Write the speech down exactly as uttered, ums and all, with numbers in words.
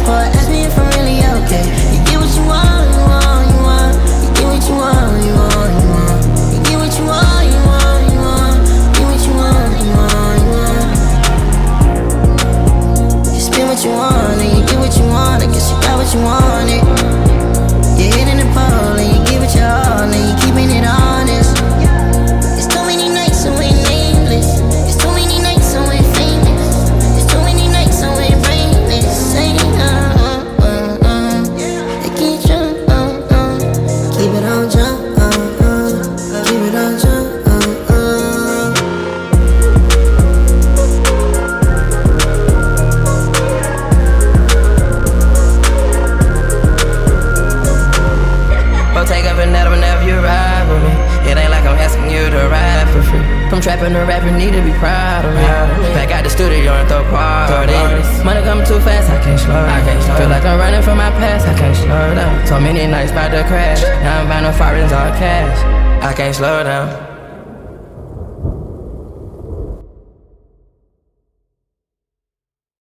Boy, ask me if I'm really okay. You get what you want, you want, you want. You get what you want, you want, you want. You get what you want, you want, you want. You get what you want, you want, you want. You spend what you want and you get what you want. I guess you got what you wanted. You're hitting the pole and you give it your all and you keeping it honest. It's too many nights and we're nameless. It's too many nights and we're famous. It's too many nights and we're brainless. Say uh uh uh uh. They keep drunk uh uh. Keep it on jump uh uh. Keep it on jump uh uh. But take up another whenever you ride with me. It ain't like I'm asking you to ride for free. From trapping to rapping, need to be proud of me. Back out the studio and throw parties. Money coming too fast, I can't slow down. Feel like I'm running from my past, I can't slow down. So many nights about to crash. Now I'm buying no foreigns all cash. I can't slow down.